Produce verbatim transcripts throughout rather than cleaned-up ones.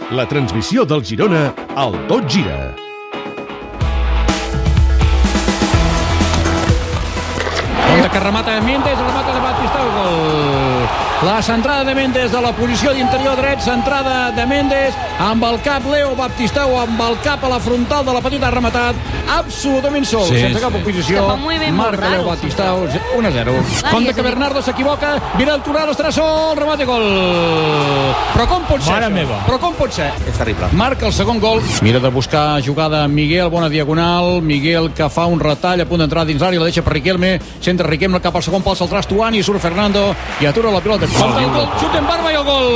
La transmissió del Girona al Tot Gira. Compte que remata Méndez, remata de Batistau, gol. La centrada de Méndez de la posició d'interior dret, centrada de Méndez, amb el cap Leo Baptistau, amb el cap a la frontal de la petita, ha rematat absolutament sol, sí, sense cap oposició. Marca Leo Baptistau, un a zero. Compte que Bernardo s'equivoca, Vidal Turado estarà sol, remata i gol. Però com pot ser Mare això? meva. Però com pot ser? És terrible. Marca el segon gol. Mira de buscar jugada Miguel, bona diagonal. Miguel que fa un retall a punt d'entrar dins l'àrea, la deixa per Riquelme, centra Riquelme cap al segon pal, saltarà Stuani, surt Fernando i atura la pilota. Compte el gol, xut en barba i el gol.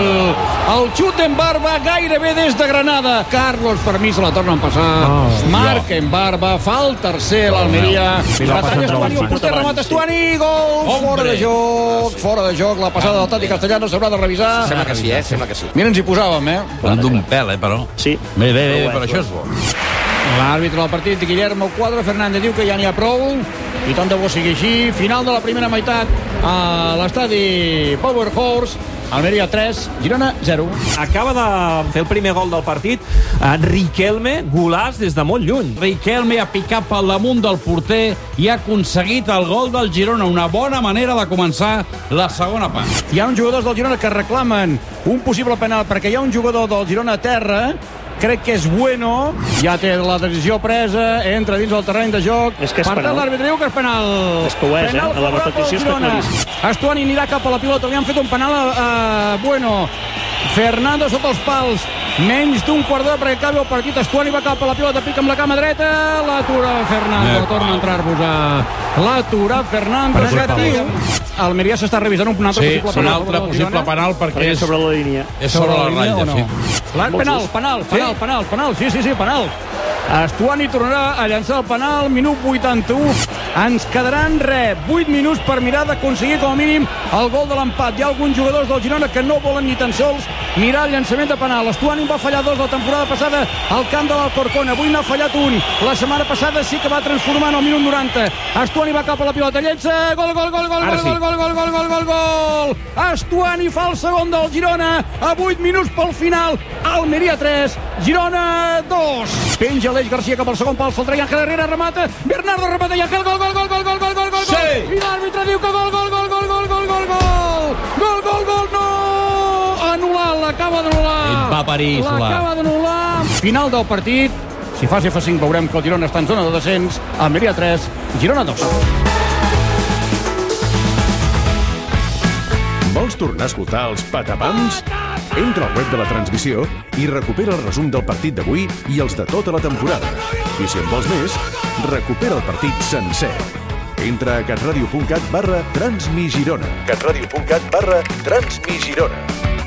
El xut en barba gairebé des de Granada. Carlos Permís la torna a passar. Oh, Marca en barba, fa el tercer l'Almeria. Retalla Stuani, el porter remata Stuani, gol, fora de joc, fora de joc. La passada del Tati Castellano s'haurà de revisar. Sembla que sí, eh? Sembla que sí. Mira, ens hi posàvem, eh? Un d'un pèl, eh, però. Sí. Bé, bé, bé, però això és bo. L'àrbitre del partit, Guillermo Cuadro Fernández, diu que ja n'hi ha prou i tant de bo sigui així. Final de la primera meitat a l'estadi Power Horse. Almeria tres, Girona zero. Acaba de fer el primer gol del partit en Riquelme, golaç des de molt lluny. Riquelme ha picat pel damunt del porter i ha aconseguit el gol del Girona. Una bona manera de començar la segona part. Hi ha uns jugadors del Girona que reclamen un possible penal perquè hi ha un jugador del Girona a terra. Crec que és Bueno, ja té la decisió presa, entra dins el terreny de joc. És que és per tant, penal. l'àrbitre diu que és penal. És que ho és, penal eh? A la repetició està claríssim. Estuani anirà cap a la pilota, li han fet un penal a, a Bueno. Fernando sota els pals, menys d'un quart d'hora perquè acabi el partit. Estuani va cap a la pilota, pica amb la cama dreta, l'atura Fernando, Eh, torna a entrar-vos a l'atura Fernando, negatiu. Almeria s'està revisant un altre Sí, possible un penal. altre possible penal perquè Perquè és, sobre la línia. és sobre la línia ratlla, o no? sí. La, penal, penal, penal, penal, penal, sí, sí, sí, penal. Estuani tornarà a llançar el penal, minut vuitanta-u. Ens quedaran, res, vuit minuts per mirar d'aconseguir com a mínim el gol de l'empat. Hi ha alguns jugadors del Girona que no volen ni tan sols mirar el llançament de penal. Estuani va fallar dos la temporada passada al camp de l'Alcorcón. Avui n'ha fallat un. La setmana passada sí que va transformar en el minut noranta. Estuani va cap a la pilota, llença, gol, gol, gol, gol, gol, sí. gol, gol, gol, gol, gol, gol, gol. Estuani fa el segon del Girona a vuit minuts pel final. Almeria tres, Girona dos. Penja l'Eix Garcia cap al segon pal, saltarà Ángel Herrera, remata, Bernardo remata i Ángel, gol, gol, gol, gol, gol, gol, gol, gol, Sí. i l'àrbitre diu que gol, gol, gol, gol, gol, gol, gol, gol, gol, gol, gol, no, anul·lar, l'acaba d'anul·lar, Va París, la. l'acaba d'anul·lar. Final del partit, si fas F cinc veurem que el Girona està en zona de descens. Almeria tres, Girona dos. Vols tornar a escoltar els patapams? Entra al web de la transmissió i recupera el resum del partit d'avui i els de tota la temporada. I si en vols més, recupera el partit sencer. Entra a catradio punt cat barra Transmigirona. catradio punt cat barra Transmigirona.